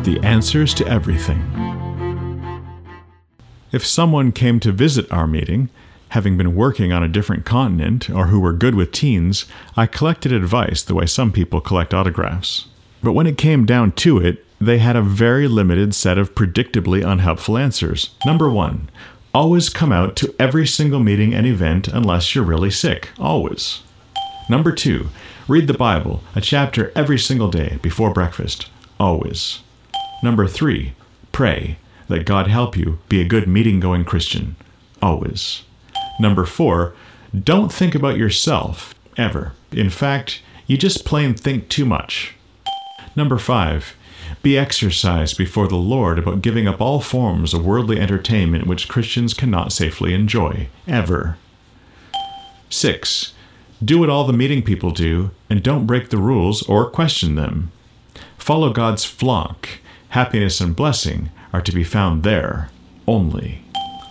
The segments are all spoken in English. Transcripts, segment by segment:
the answers to everything. If someone came to visit our meeting, having been working on a different continent or who were good with teens, I collected advice the way some people collect autographs. But when it came down to it, they had a very limited set of predictably unhelpful answers. Number 1, always come out to every single meeting and event unless you're really sick. Always. Number 2, read the Bible, a chapter every single day before breakfast. Always. Number 3, pray that God help you be a good meeting-going Christian. Always. Number 4, don't think about yourself, ever. In fact, you just plain think too much. Number 5, be exercised before the Lord about giving up all forms of worldly entertainment which Christians cannot safely enjoy, ever. 6, do what all the meeting people do, and don't break the rules or question them. Follow God's flock. Happiness and blessing are to be found there, only.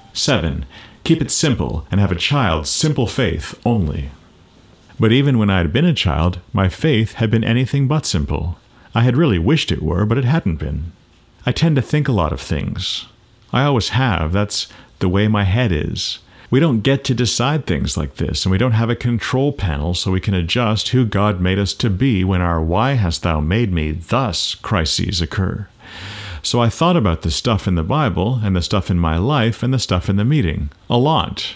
7, keep it simple and have a child's simple faith only. But even when I had been a child, my faith had been anything but simple. I had really wished it were, but it hadn't been. I tend to think a lot of things. I always have. That's the way my head is. We don't get to decide things like this, and we don't have a control panel so we can adjust who God made us to be when our "why hast thou made me thus" crises occur. So I thought about the stuff in the Bible, and the stuff in my life, and the stuff in the meeting. A lot.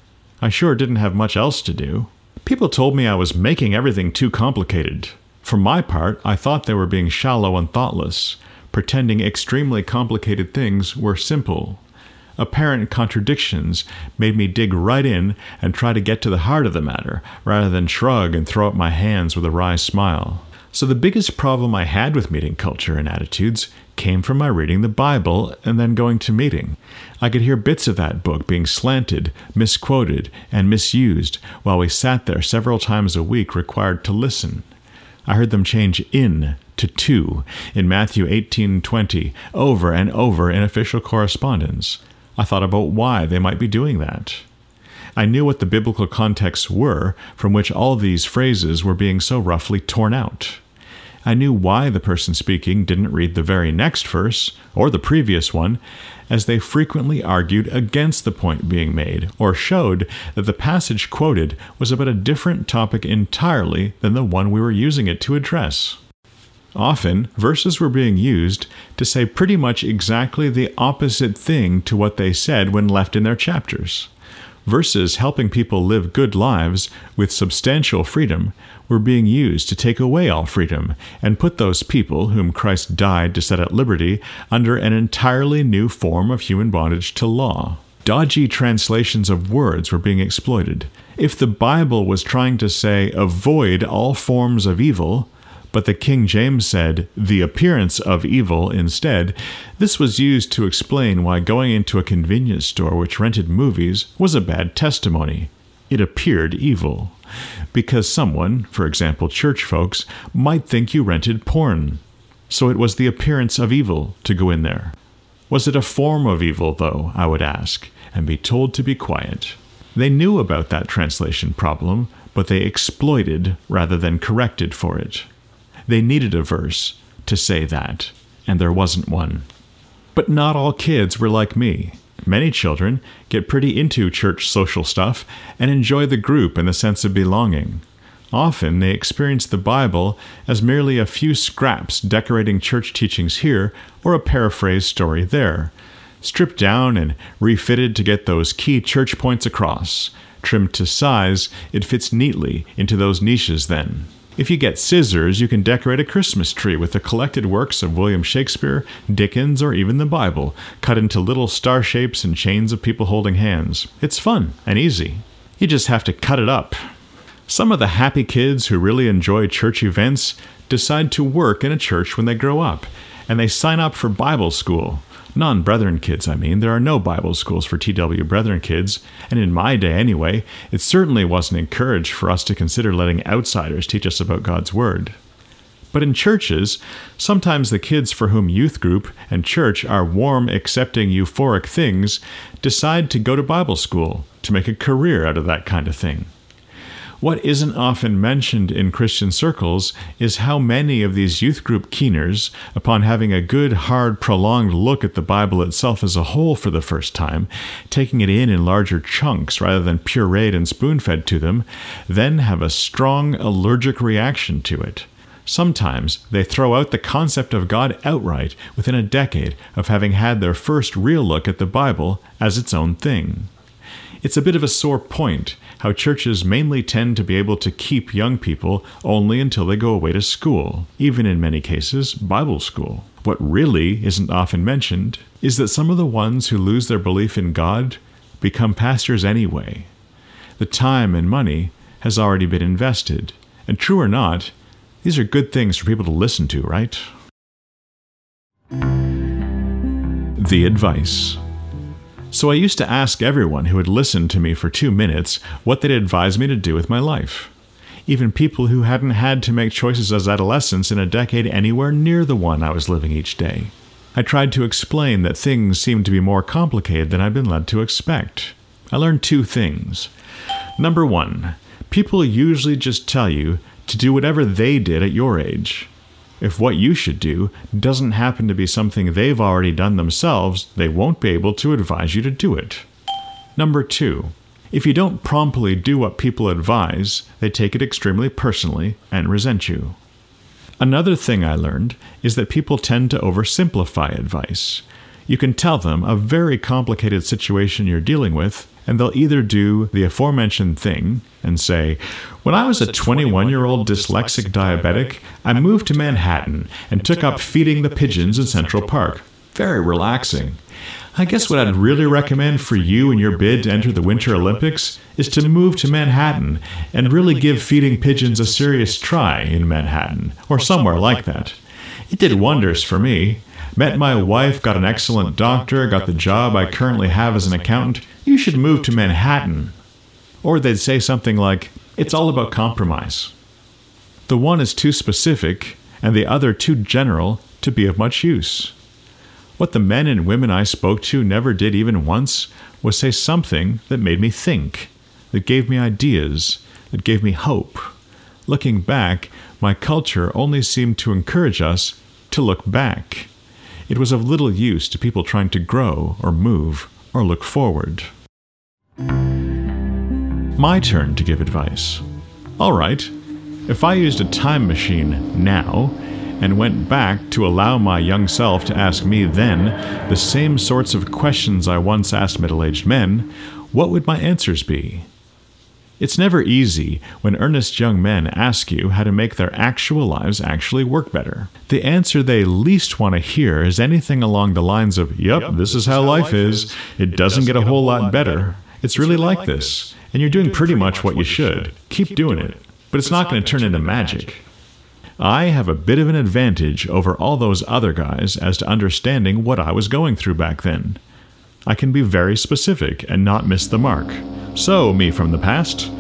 I sure didn't have much else to do. People told me I was making everything too complicated. For my part, I thought they were being shallow and thoughtless, pretending extremely complicated things were simple. Apparent contradictions made me dig right in and try to get to the heart of the matter, rather than shrug and throw up my hands with a wry smile. So the biggest problem I had with meeting culture and attitudes came from my reading the Bible and then going to meeting. I could hear bits of that book being slanted, misquoted, and misused while we sat there several times a week required to listen. I heard them change "in" to "to" in Matthew 18:20 over and over in official correspondence. I thought about why they might be doing that. I knew what the biblical contexts were from which all these phrases were being so roughly torn out. I knew why the person speaking didn't read the very next verse, or the previous one, as they frequently argued against the point being made, or showed that the passage quoted was about a different topic entirely than the one we were using it to address. Often, verses were being used to say pretty much exactly the opposite thing to what they said when left in their chapters. Verses helping people live good lives with substantial freedom were being used to take away all freedom and put those people whom Christ died to set at liberty under an entirely new form of human bondage to law. Dodgy translations of words were being exploited. If the Bible was trying to say, avoid all forms of evil, but the King James said, the appearance of evil instead, this was used to explain why going into a convenience store which rented movies was a bad testimony. It appeared evil. Because someone, for example church folks, might think you rented porn. So it was the appearance of evil to go in there. Was it a form of evil, though, I would ask, and be told to be quiet. They knew about that translation problem, but they exploited rather than corrected for it. They needed a verse to say that, and there wasn't one. But not all kids were like me. Many children get pretty into church social stuff and enjoy the group and the sense of belonging. Often they experience the Bible as merely a few scraps decorating church teachings here or a paraphrased story there, stripped down and refitted to get those key church points across. Trimmed to size, it fits neatly into those niches then. If you get scissors, you can decorate a Christmas tree with the collected works of William Shakespeare, Dickens, or even the Bible, cut into little star shapes and chains of people holding hands. It's fun and easy. You just have to cut it up. Some of the happy kids who really enjoy church events decide to work in a church when they grow up, and they sign up for Bible school. Non-Brethren kids, I mean. There are no Bible schools for TW Brethren kids, and in my day anyway, it certainly wasn't encouraged for us to consider letting outsiders teach us about God's Word. But in churches, sometimes the kids for whom youth group and church are warm, accepting, euphoric things decide to go to Bible school to make a career out of that kind of thing. What isn't often mentioned in Christian circles is how many of these youth group keeners, upon having a good, hard, prolonged look at the Bible itself as a whole for the first time, taking it in larger chunks rather than pureed and spoon-fed to them, then have a strong allergic reaction to it. Sometimes they throw out the concept of God outright within a decade of having had their first real look at the Bible as its own thing. It's a bit of a sore point how churches mainly tend to be able to keep young people only until they go away to school, even in many cases, Bible school. What really isn't often mentioned is that some of the ones who lose their belief in God become pastors anyway. The time and money has already been invested, and true or not, these are good things for people to listen to, right? The advice. So I used to ask everyone who would listen to me for 2 minutes what they'd advise me to do with my life. Even people who hadn't had to make choices as adolescents in a decade anywhere near the one I was living each day. I tried to explain that things seemed to be more complicated than I'd been led to expect. I learned 2 things. Number 1, people usually just tell you to do whatever they did at your age. If what you should do doesn't happen to be something they've already done themselves, they won't be able to advise you to do it. Number 2, if you don't promptly do what people advise, they take it extremely personally and resent you. Another thing I learned is that people tend to oversimplify advice. You can tell them a very complicated situation you're dealing with, and they'll either do the aforementioned thing and say, "When I was a 21-year-old dyslexic diabetic, I moved to Manhattan and took up feeding the pigeons in Central Park. Very relaxing. I guess what I'd really recommend for you in your bid to enter the Winter Olympics is to move to Manhattan and really give feeding pigeons a serious try in Manhattan, or somewhere like that. It did wonders for me. Met my wife, got an excellent doctor, got the job I currently have as an accountant. You should move to Manhattan." Or they'd say something like, "It's all about compromise." The one is too specific, and the other too general to be of much use. What the men and women I spoke to never did even once was say something that made me think, that gave me ideas, that gave me hope. Looking back, my culture only seemed to encourage us to look back. It was of little use to people trying to grow or move or look forward. My turn to give advice. All right, if I used a time machine now and went back to allow my young self to ask me then the same sorts of questions I once asked middle-aged men, what would my answers be? It's never easy when earnest young men ask you how to make their actual lives actually work better. The answer they least want to hear is anything along the lines of, "Yep, this is how life is. It doesn't get a whole lot better. It's really like this, and you're doing pretty much what you should. Keep doing it, but it's not going to turn into magic." I have a bit of an advantage over all those other guys as to understanding what I was going through back then. I can be very specific and not miss the mark. So, me from the past.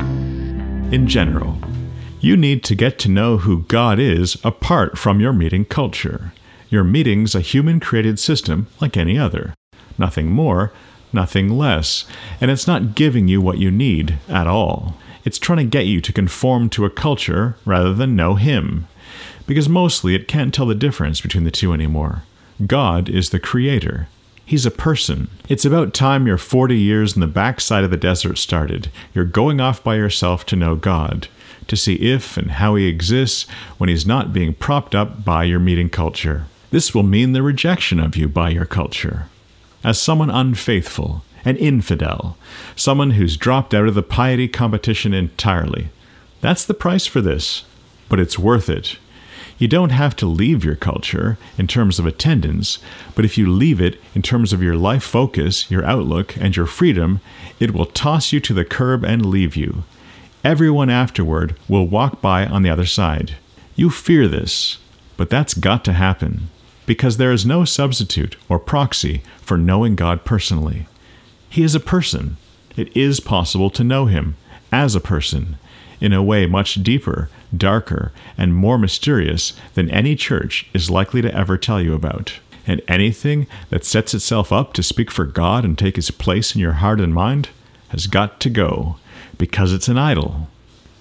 In general, you need to get to know who God is apart from your meeting culture. Your meeting's a human-created system like any other. Nothing more, nothing less, and it's not giving you what you need at all. It's trying to get you to conform to a culture rather than know Him, because mostly it can't tell the difference between the two anymore. God is the Creator. He's a person. It's about time your 40 years in the backside of the desert started. You're going off by yourself to know God, to see if and how He exists when He's not being propped up by your meeting culture. This will mean the rejection of you by your culture. As someone unfaithful, an infidel, someone who's dropped out of the piety competition entirely. That's the price for this, but it's worth it. You don't have to leave your culture in terms of attendance, but if you leave it in terms of your life focus, your outlook, and your freedom, it will toss you to the curb and leave you. Everyone afterward will walk by on the other side. You fear this, but that's got to happen, because there is no substitute or proxy for knowing God personally. He is a person. It is possible to know Him as a person, in a way much deeper, darker, and more mysterious than any church is likely to ever tell you about. And anything that sets itself up to speak for God and take His place in your heart and mind has got to go, because it's an idol.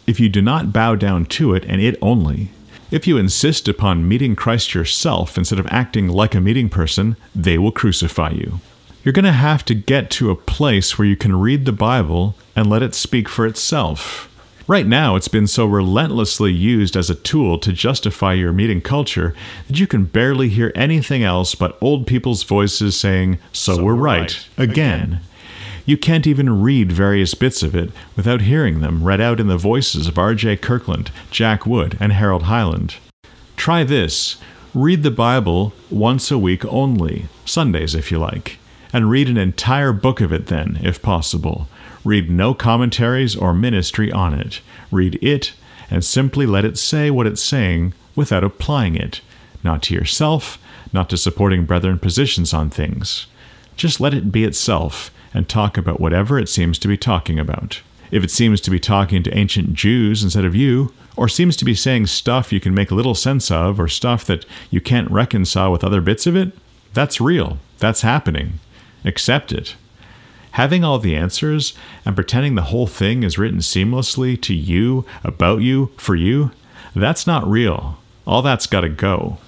if you do not bow down to it and it only, if you insist upon meeting Christ yourself instead of acting like a meeting person, they will crucify you. You're going to have to get to a place where you can read the Bible and let it speak for itself. Right now, it's been so relentlessly used as a tool to justify your meeting culture that you can barely hear anything else but old people's voices saying, "So we're right," again. You can't even read various bits of it without hearing them read out in the voices of R.J. Kirkland, Jack Wood, and Harold Highland. Try this. Read the Bible once a week only, Sundays if you like, and read an entire book of it then, if possible. Read no commentaries or ministry on it. Read it and simply let it say what it's saying without applying it, not to yourself, not to supporting brethren positions on things. Just let it be itself and talk about whatever it seems to be talking about. If it seems to be talking to ancient Jews instead of you, or seems to be saying stuff you can make little sense of, or stuff that you can't reconcile with other bits of it, that's real. That's happening. Accept it. Having all the answers and pretending the whole thing is written seamlessly to you, about you, for you, that's not real. All that's got to go.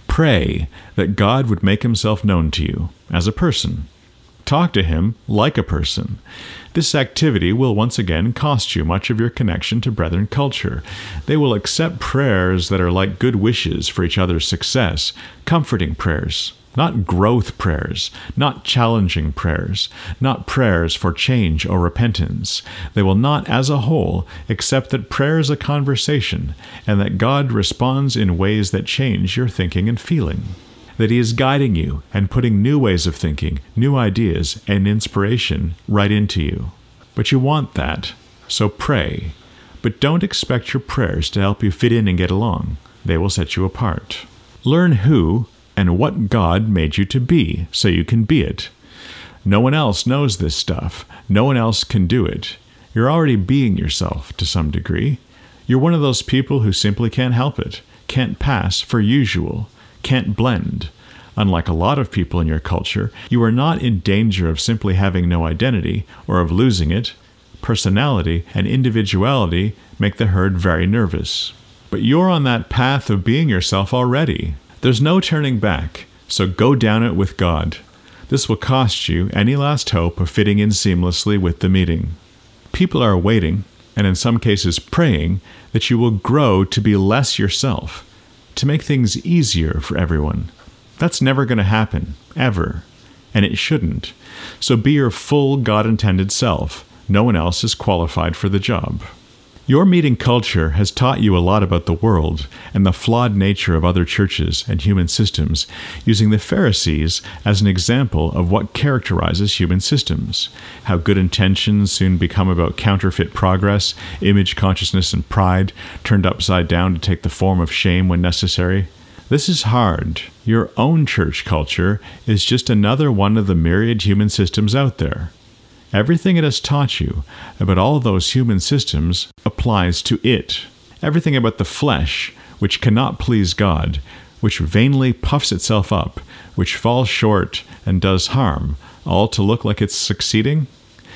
Pray that God would make himself known to you as a person. Talk to him like a person. This activity will once again cost you much of your connection to brethren culture. They will accept prayers that are like good wishes for each other's success, comforting prayers. Not growth prayers, not challenging prayers, not prayers for change or repentance. They will not, as a whole, accept that prayer is a conversation and that God responds in ways that change your thinking and feeling. That he is guiding you and putting new ways of thinking, new ideas, and inspiration right into you. But you want that, so pray. But don't expect your prayers to help you fit in and get along. They will set you apart. Learn who and what God made you to be, so you can be it. No one else knows this stuff. No one else can do it. You're already being yourself, to some degree. You're one of those people who simply can't help it, can't pass for usual, can't blend. Unlike a lot of people in your culture, you are not in danger of simply having no identity, or of losing it. Personality and individuality make the herd very nervous. But you're on that path of being yourself already. There's no turning back, so go down it with God. This will cost you any last hope of fitting in seamlessly with the meeting. People are waiting, and in some cases praying, that you will grow to be less yourself, to make things easier for everyone. That's never going to happen, ever, and it shouldn't. So be your full God-intended self. No one else is qualified for the job. Your meeting culture has taught you a lot about the world and the flawed nature of other churches and human systems, using the Pharisees as an example of what characterizes human systems, how good intentions soon become about counterfeit progress, image consciousness and pride, turned upside down to take the form of shame when necessary. This is hard. Your own church culture is just another one of the myriad human systems out there. Everything it has taught you about all those human systems applies to it. Everything about the flesh, which cannot please God, which vainly puffs itself up, which falls short and does harm, all to look like it's succeeding.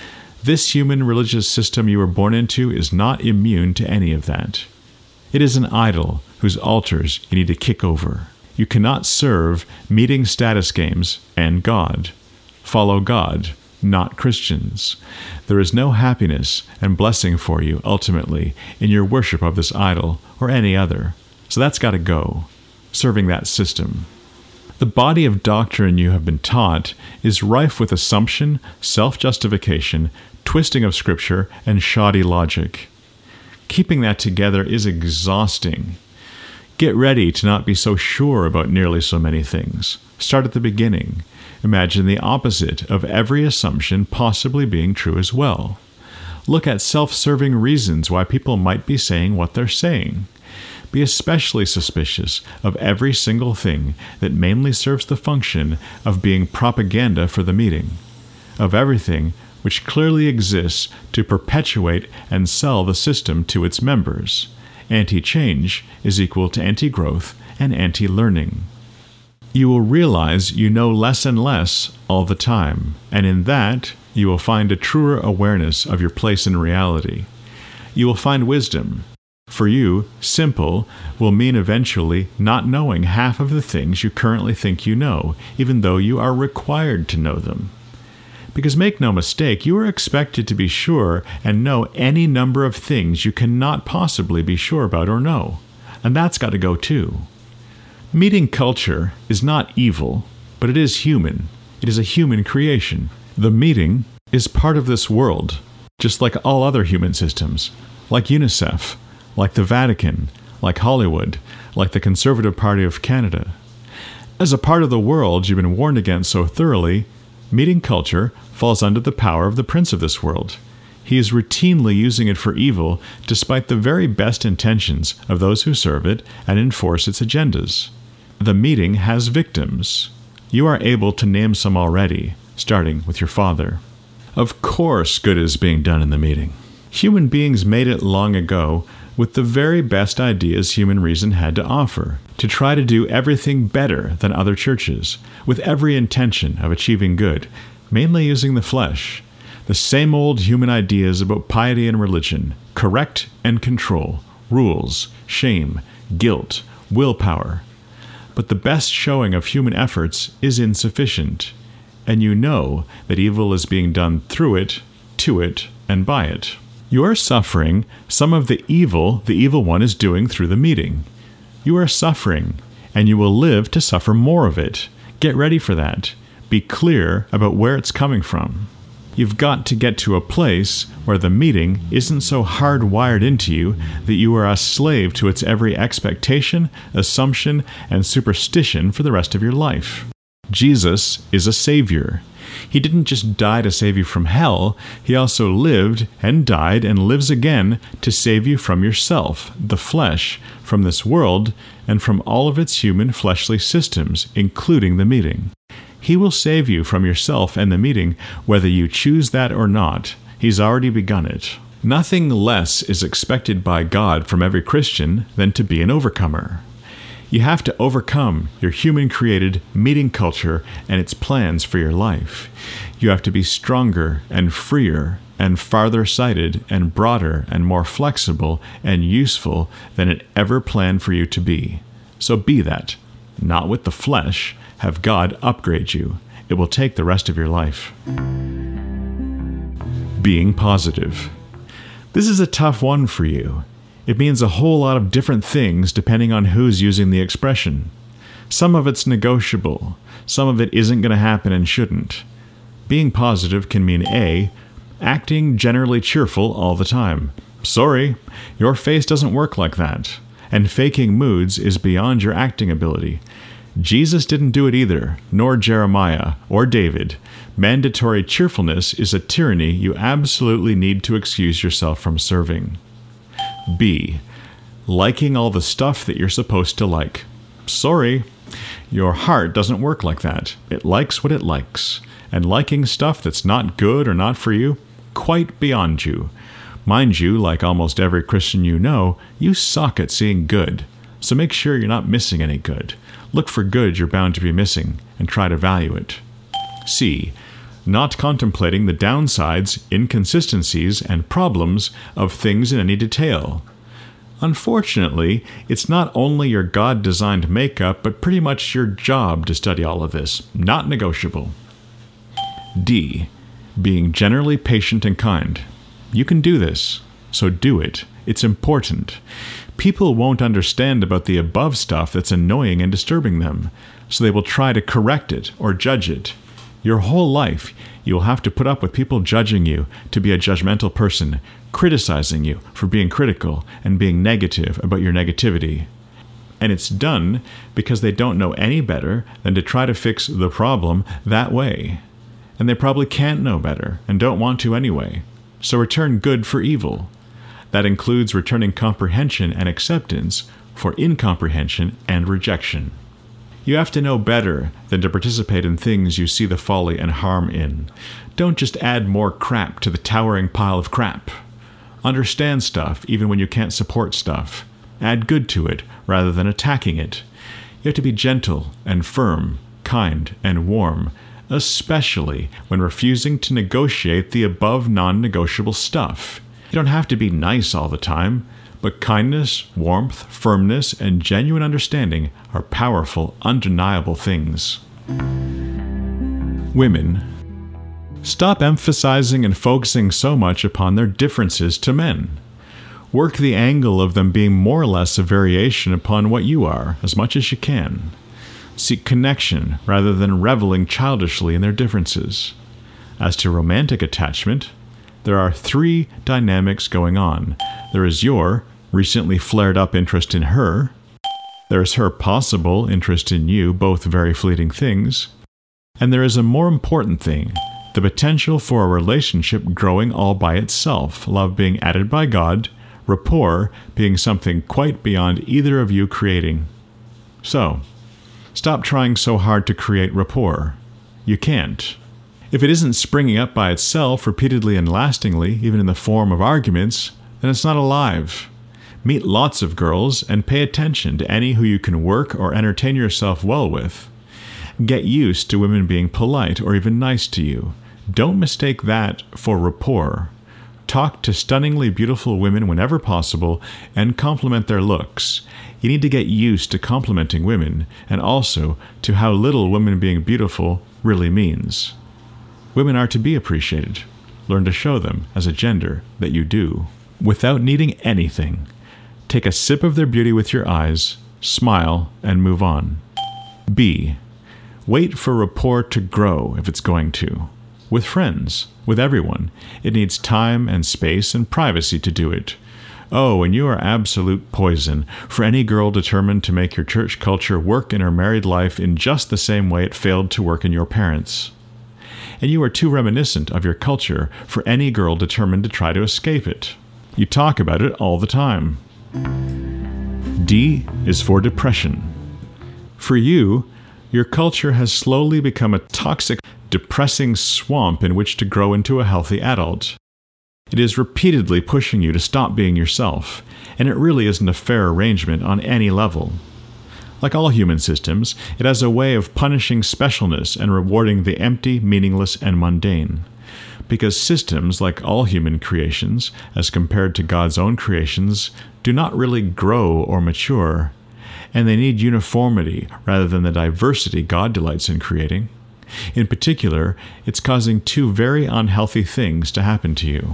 This human religious system you were born into is not immune to any of that. It is an idol whose altars you need to kick over. You cannot serve meeting status games and God. Follow God, not Christians. There is no happiness and blessing for you, ultimately, in your worship of this idol or any other. So that's got to go, serving that system. The body of doctrine you have been taught is rife with assumption, self-justification, twisting of Scripture, and shoddy logic. Keeping that together is exhausting. Get ready to not be so sure about nearly so many things. Start at the beginning. Imagine the opposite of every assumption possibly being true as well. Look at self-serving reasons why people might be saying what they're saying. Be especially suspicious of every single thing that mainly serves the function of being propaganda for the meeting, of everything which clearly exists to perpetuate and sell the system to its members. Anti-change is equal to anti-growth and anti-learning. You will realize you know less and less all the time, and in that, you will find a truer awareness of your place in reality. you will find wisdom. For you, simple will mean eventually not knowing half of the things you currently think you know, even though you are required to know them. Because make no mistake, you are expected to be sure and know any number of things you cannot possibly be sure about or know. And that's got to go too. Meeting culture is not evil, but it is human. It is a human creation. The meeting is part of this world, just like all other human systems, like UNICEF, like the Vatican, like Hollywood, like the Conservative Party of Canada. As a part of the world you've been warned against so thoroughly, meeting culture falls under the power of the prince of this world. He is routinely using it for evil, despite the very best intentions of those who serve it and enforce its agendas. The meeting has victims. You are able to name some already, starting with your father. Of course, good is being done in the meeting. Human beings made it long ago with the very best ideas human reason had to offer, to try to do everything better than other churches, with every intention of achieving good, mainly using the flesh. The same old human ideas about piety and religion, correct and control, rules, shame, guilt, willpower. But the best showing of human efforts is insufficient, and you know that evil is being done through it, to it, and by it. You are suffering some of the evil one is doing through the meeting. You are suffering, and you will live to suffer more of it. Get ready for that. Be clear about where it's coming from. You've got to get to a place where the meeting isn't so hardwired into you that you are a slave to its every expectation, assumption, and superstition for the rest of your life. Jesus is a savior. He didn't just die to save you from hell, he also lived and died and lives again to save you from yourself, the flesh, from this world, and from all of its human fleshly systems, including the meeting. He will save you from yourself and the meeting, whether you choose that or not. He's already begun it. Nothing less is expected by God from every Christian than to be an overcomer. You have to overcome your human-created meeting culture and its plans for your life. You have to be stronger and freer and farther-sighted and broader and more flexible and useful than it ever planned for you to be. So be that. Not with the flesh. Have God upgrade you. It will take the rest of your life. Being positive. This is a tough one for you. It means a whole lot of different things depending on who's using the expression. Some of it's negotiable. Some of it isn't going to happen and shouldn't. Being positive can mean A, acting generally cheerful all the time. Sorry, your face doesn't work like that. And faking moods is beyond your acting ability. Jesus didn't do it either, nor Jeremiah or David. Mandatory cheerfulness is a tyranny you absolutely need to excuse yourself from serving. B. Liking all the stuff that you're supposed to like. Sorry, your heart doesn't work like that. It likes what it likes. And liking stuff that's not good or not for you, quite beyond you. Mind you, like almost every Christian you know, you suck at seeing good. So make sure you're not missing any good. Look for good you're bound to be missing and try to value it. C. Not contemplating the downsides, inconsistencies, and problems of things in any detail. Unfortunately, it's not only your God-designed makeup, but pretty much your job to study all of this. Not negotiable. D. Being generally patient and kind. You can do this, so do it. It's important. People won't understand about the above stuff that's annoying and disturbing them, so they will try to correct it or judge it. Your whole life, you will have to put up with people judging you to be a judgmental person, criticizing you for being critical and being negative about your negativity. And it's done because they don't know any better than to try to fix the problem that way. And they probably can't know better and don't want to anyway. So return good for evil. That includes returning comprehension and acceptance for incomprehension and rejection. You have to know better than to participate in things you see the folly and harm in. Don't just add more crap to the towering pile of crap. Understand stuff even when you can't support stuff. Add good to it rather than attacking it. You have to be gentle and firm, kind and warm, especially when refusing to negotiate the above non-negotiable stuff. You don't have to be nice all the time, but kindness, warmth, firmness, and genuine understanding are powerful, undeniable things. Women. Stop emphasizing and focusing so much upon their differences to men. Work the angle of them being more or less a variation upon what you are, as much as you can. Seek connection rather than reveling childishly in their differences. As to romantic attachment, there are 3 dynamics going on. There is your recently flared-up interest in her. There is her possible interest in you, both very fleeting things. And there is a more important thing, the potential for a relationship growing all by itself, love being added by God, rapport being something quite beyond either of you creating. So, stop trying so hard to create rapport. You can't. If it isn't springing up by itself repeatedly and lastingly, even in the form of arguments, then it's not alive. Meet lots of girls and pay attention to any who you can work or entertain yourself well with. Get used to women being polite or even nice to you. Don't mistake that for rapport. Talk to stunningly beautiful women whenever possible and compliment their looks. You need to get used to complimenting women and also to how little women being beautiful really means. Women are to be appreciated. Learn to show them, as a gender, that you do. Without needing anything. Take a sip of their beauty with your eyes, smile, and move on. B. Wait for rapport to grow if it's going to. With friends, with everyone, it needs time and space and privacy to do it. Oh, and you are absolute poison for any girl determined to make your church culture work in her married life in just the same way it failed to work in your parents. And you are too reminiscent of your culture for any girl determined to try to escape it. You talk about it all the time. D is for depression. For you, your culture has slowly become a toxic, depressing swamp in which to grow into a healthy adult. It is repeatedly pushing you to stop being yourself, and it really isn't a fair arrangement on any level. Like all human systems, it has a way of punishing specialness and rewarding the empty, meaningless, and mundane. Because systems, like all human creations, as compared to God's own creations, do not really grow or mature, and they need uniformity rather than the diversity God delights in creating. In particular, it's causing 2 very unhealthy things to happen to you.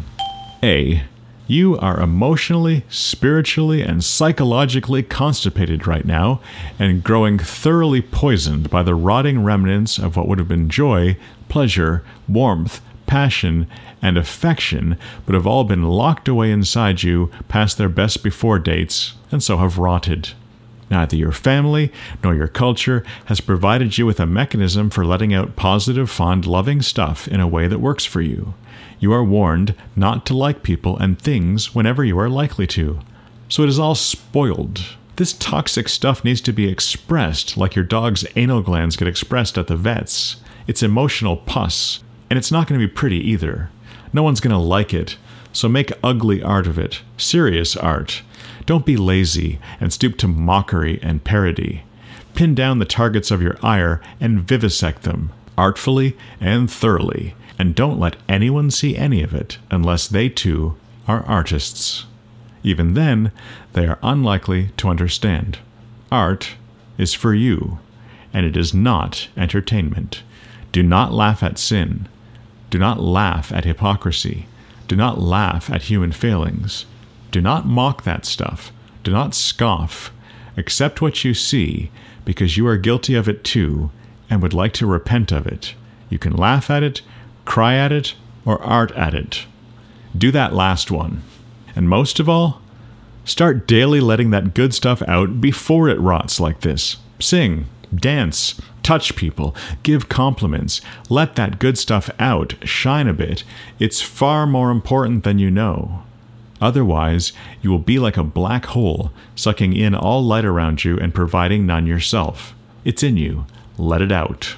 A. You are emotionally, spiritually, and psychologically constipated right now and growing thoroughly poisoned by the rotting remnants of what would have been joy, pleasure, warmth, passion, and affection, but have all been locked away inside you past their best before dates, and so have rotted. Neither your family nor your culture has provided you with a mechanism for letting out positive, fond, loving stuff in a way that works for you. You are warned not to like people and things whenever you are likely to. So it is all spoiled. This toxic stuff needs to be expressed like your dog's anal glands get expressed at the vets. It's emotional pus, and it's not going to be pretty either. No one's going to like it, so make ugly art of it, serious art. Don't be lazy and stoop to mockery and parody. Pin down the targets of your ire and vivisect them, artfully and thoroughly, and don't let anyone see any of it unless they too are artists. Even then, they are unlikely to understand. Art is for you, and it is not entertainment. Do not laugh at sin. Do not laugh at hypocrisy. Do not laugh at human failings. Do not mock that stuff. Do not scoff. Accept what you see, because you are guilty of it too, and would like to repent of it. You can laugh at it, cry at it, or art at it. Do that last one. And most of all, start daily letting that good stuff out before it rots like this. Sing, dance, touch people, give compliments. Let that good stuff out, shine a bit. It's far more important than you know. Otherwise, you will be like a black hole, sucking in all light around you and providing none yourself. It's in you. Let it out.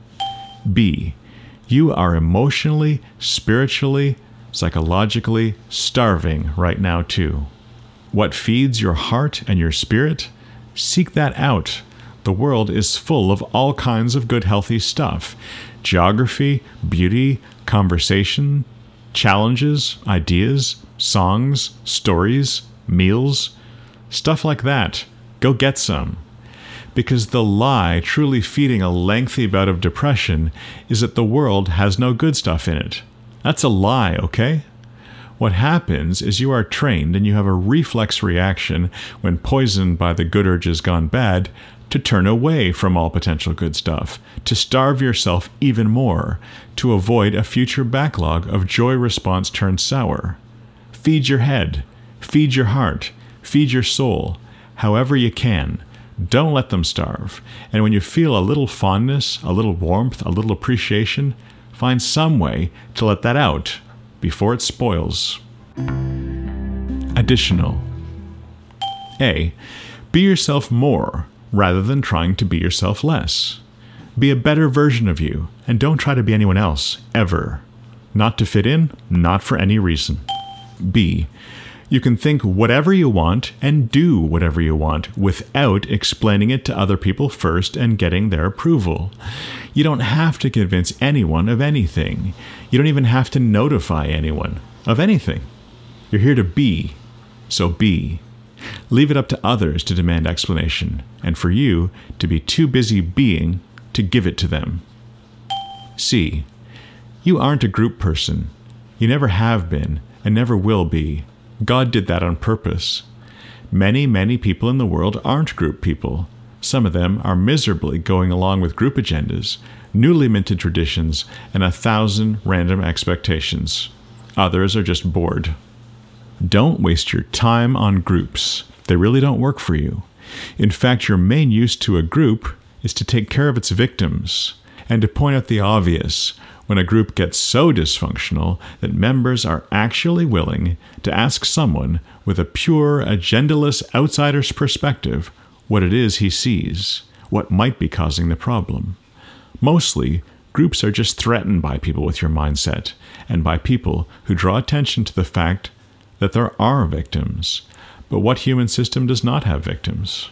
B. You are emotionally, spiritually, psychologically starving right now too. What feeds your heart and your spirit? Seek that out. The world is full of all kinds of good, healthy stuff. Geography, beauty, conversation, challenges, ideas, songs, stories, meals, stuff like that. Go get some. Because the lie truly feeding a lengthy bout of depression is that the world has no good stuff in it. That's a lie, okay? What happens is you are trained and you have a reflex reaction when poisoned by the good urges gone bad to turn away from all potential good stuff, to starve yourself even more, to avoid a future backlog of joy response turned sour. Feed your head, feed your heart, feed your soul, however you can. Don't let them starve. And when you feel a little fondness, a little warmth, a little appreciation, find some way to let that out before it spoils. Additional. A. Be yourself more rather than trying to be yourself less. Be a better version of you, and don't try to be anyone else, ever. Not to fit in, not for any reason. B. You can think whatever you want and do whatever you want without explaining it to other people first and getting their approval. You don't have to convince anyone of anything. You don't even have to notify anyone of anything. You're here to be, so be. Leave it up to others to demand explanation, and for you to be too busy being to give it to them. C. You aren't a group person. You never have been and never will be. God did that on purpose. Many people in the world aren't group people. Some of them are miserably going along with group agendas, newly minted traditions, and 1,000 random expectations. Others are just bored. Don't waste your time on groups. They really don't work for you. In fact, your main use to a group is to take care of its victims and to point out the obvious when a group gets so dysfunctional that members are actually willing to ask someone with a pure, agendaless outsider's perspective what it is he sees, what might be causing the problem. Mostly, groups are just threatened by people with your mindset, and by people who draw attention to the fact that there are victims. But what human system does not have victims?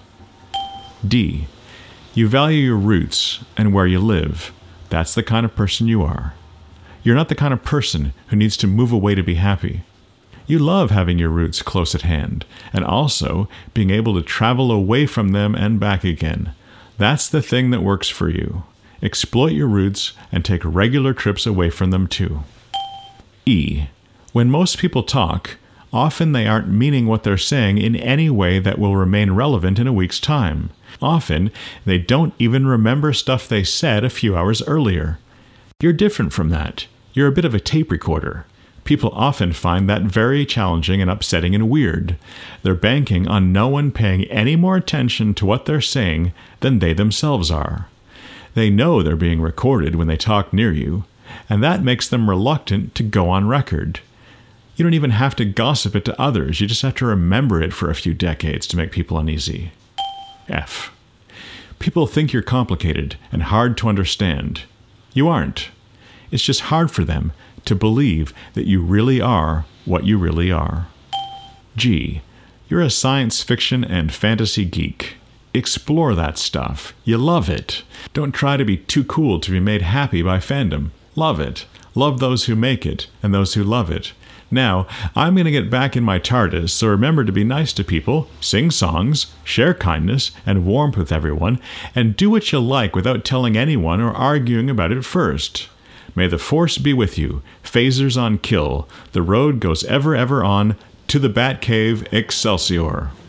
D. You value your roots and where you live. That's the kind of person you are. You're not the kind of person who needs to move away to be happy. You love having your roots close at hand, and also being able to travel away from them and back again. That's the thing that works for you. Exploit your roots and take regular trips away from them too. E. When most people talk, often they aren't meaning what they're saying in any way that will remain relevant in a week's time. Often, they don't even remember stuff they said a few hours earlier. You're different from that. You're a bit of a tape recorder. People often find that very challenging and upsetting and weird. They're banking on no one paying any more attention to what they're saying than they themselves are. They know they're being recorded when they talk near you, and that makes them reluctant to go on record. You don't even have to gossip it to others. You just have to remember it for a few decades to make people uneasy. F. People think you're complicated and hard to understand. You aren't. It's just hard for them to believe that you really are what you really are. G. You're a science fiction and fantasy geek. Explore that stuff. You love it. Don't try to be too cool to be made happy by fandom. Love it. Love those who make it and those who love it. Now, I'm going to get back in my TARDIS, so remember to be nice to people, sing songs, share kindness and warmth with everyone, and do what you like without telling anyone or arguing about it first. May the Force be with you. Phasers on kill. The road goes ever on to the Batcave. Excelsior.